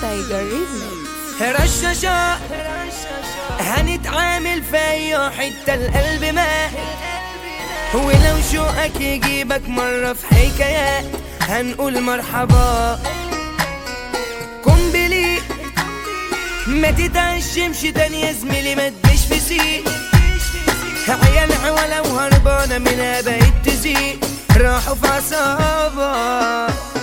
رشاشة هنتعامل في أي حتة القلب ما، ولو شوقك يجيبك مرة في حكايات هنقول مرحبا. قنبلي ما تتعشمش تاني يا زميلي، ما تجيش في سيق عيالها ولو هربانة منها بقت تزيق، راحوا في عصابة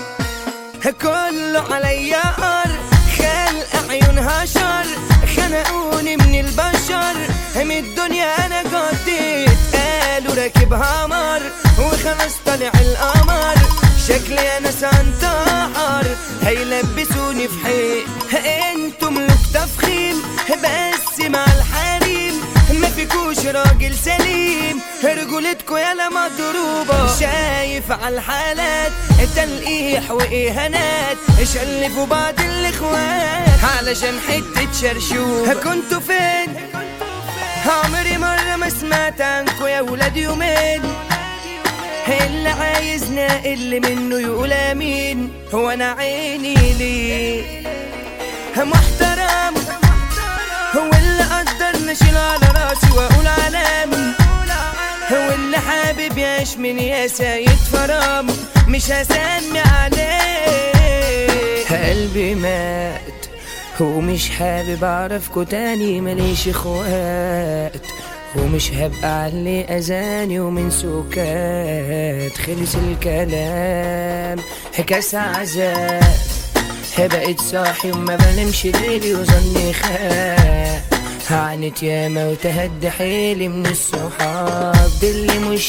كله عليا قر، خلق عيونها شر، خنقوني من البشر، من الدنيا انا قضيت، قالوا راكبها مر وخلاص طلع القمر، شكلي انا سانتحر هيلبسوني في حيط، انتم ملوك تفخيم بس مع الحريم، ما فيكوش راجل سليم، رجولتكو يالا مضروبة، شايف عالحالات تلقيح واهانات، شلفوا بعض الاخوات علشان حتة شرشوب. كنتوا فين؟ عمري مرة ما سمعت عنكو يا ولاد يومين، اللي عايزنا اللي منه يقول امين، هو انا عيني ليه محترم، هو اللي قدر نشيل على راسي واقول علام، هو اللي حابب يعيش من يا سيد فرام مش هسمي عليه. قلبي مات ومش حابب اعرفكوا تاني، ماليش اخوات ومش هبقى علي اذاني، ومن سكات خلص الكلام كاس عذاب، بقيت صاحي وما بنامش ليلي وظني خاب، عانيت ياما وتهدى حيلي من الصحاب اللي مش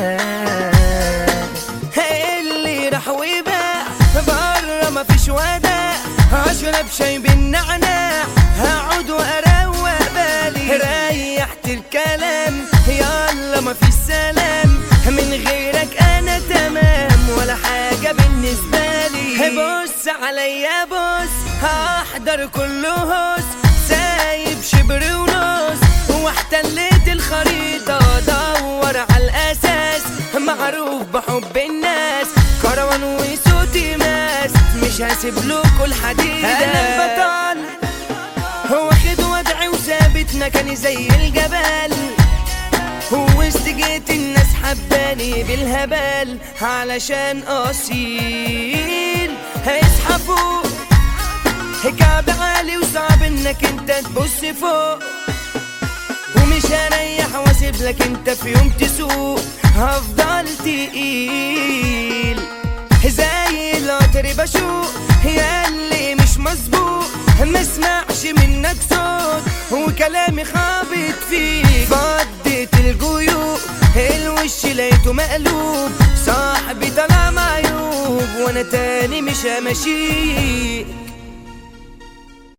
تمام، اللي راح وباع بره مفيش وداع، اشرب شاي بالنعناع هقعد واروق بالي، ريحت الكلام يلا مفيش سلام، من غيرك انا تمام ولا حاجة بالنسبة لي، بص عليا بص هحضر كله هوس، سايب شبر ونص واحتليت الخريطة، دور على الاساس معروف بحب الناس، كروان وصوتي ماس مش هسيب لكوا الحديد، انا البطل واخد وضعي وثابت مكاني زي الجبل، واستجيت الناس حباني بالهبل علشان اصيل، هيصحى فوق كعب عالي وصعب انك انت تبص فوق، ومش هريح واسيب لك انت في يوم تسوق، هفضل تقيل زي القطر بشوق، ياللي مش مظبوط ما اسمعش منك صوت، وكلامي خابط فيك فضيت الجيوب، الوش لقيته مقلوب، صاحبي طلع معيوب وانا تاني مش همشي.